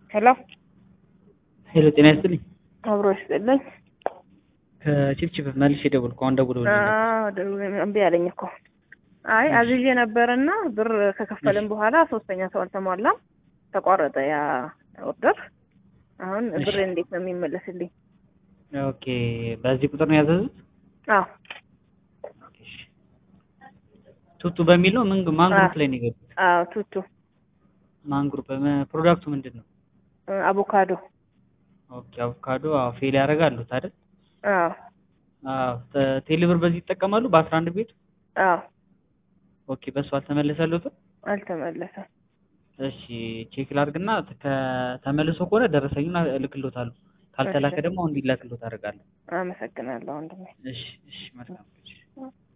ሄሎ ሄሎ ጤና ይስጥልኝ። አብሮሽ አይደለኝ? ከቺፕቺፕ መልሼ ደወልኩ። አሁን ደውለውልኝ ነበር። እምቢ አለኝ እኮ። አይ አዝዤ ነበርና ብር ከከፈልን በኋላ ሶስተኛ ሰው አልተሟላም፣ ተቋረጠ ያ ኦርደር። አሁን ብር እንዴት ነው የሚመለስልኝ? ኦኬ፣ በዚህ ቁጥር ነው ያዘዙት? አዎ። ቱቱ በሚል ነው ማን ግሩፕ ላይ ነው የገቡት? አዎ ቱቱ። ማን ግሩፕ? ፕሮዳክቱ ምንድን ነው? አቮካዶ። ኦኬ፣ አቮካዶ። አዎ፣ ፌል ያደርጋሉ አይደል? አዎ። አዎ። ቴሌብር በዚህ ይጠቀማሉ በ11 ቤት? አዎ። ኦኬ፣ በሱ አልተመለሰሉትም? አልተመለሰም። እሺ፣ ቼክ ላድርግና ተመልሶ ከሆነ ደረሰኙን እልክልዎታለሁ። ካልተላከ ደግሞ እንዲላክልዎት አደርጋለሁ። አመሰግናለሁ ወንድሜ። እሺ፣ መልካም።